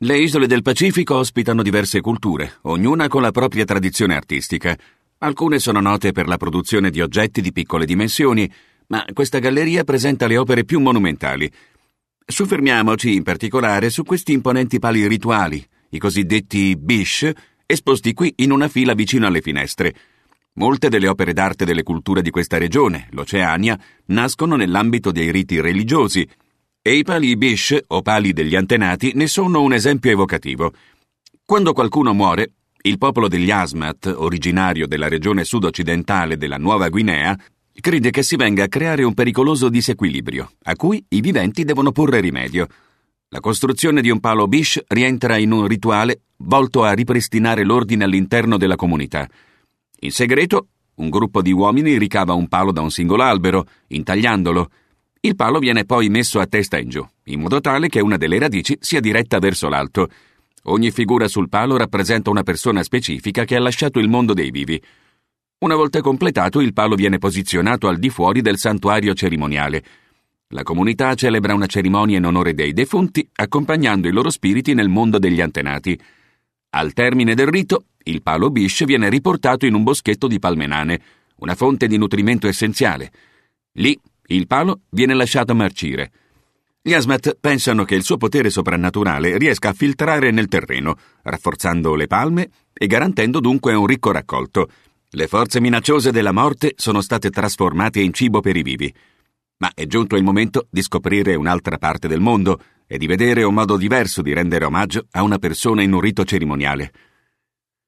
Le isole del Pacifico ospitano diverse culture, ognuna con la propria tradizione artistica. Alcune sono note per la produzione di oggetti di piccole dimensioni, ma questa galleria presenta le opere più monumentali. Soffermiamoci in particolare su questi imponenti pali rituali, i cosiddetti bish, esposti qui in una fila vicino alle finestre. Molte delle opere d'arte delle culture di questa regione, l'Oceania, nascono nell'ambito dei riti religiosi, e i pali bish, o pali degli antenati, ne sono un esempio evocativo. Quando qualcuno muore, il popolo degli Asmat, originario della regione sud-occidentale della Nuova Guinea, crede che si venga a creare un pericoloso disequilibrio, a cui i viventi devono porre rimedio. La costruzione di un palo bish rientra in un rituale volto a ripristinare l'ordine all'interno della comunità. In segreto, un gruppo di uomini ricava un palo da un singolo albero, intagliandolo. Il palo viene poi messo a testa in giù, in modo tale che una delle radici sia diretta verso l'alto. Ogni figura sul palo rappresenta una persona specifica che ha lasciato il mondo dei vivi. Una volta completato, il palo viene posizionato al di fuori del santuario cerimoniale. La comunità celebra una cerimonia in onore dei defunti, accompagnando i loro spiriti nel mondo degli antenati. Al termine del rito, il palo bish viene riportato in un boschetto di palme nane, una fonte di nutrimento essenziale. Lì, il palo viene lasciato marcire. Gli Asmat pensano che il suo potere soprannaturale riesca a filtrare nel terreno, rafforzando le palme e garantendo dunque un ricco raccolto. Le forze minacciose della morte sono state trasformate in cibo per i vivi. Ma è giunto il momento di scoprire un'altra parte del mondo e di vedere un modo diverso di rendere omaggio a una persona in un rito cerimoniale.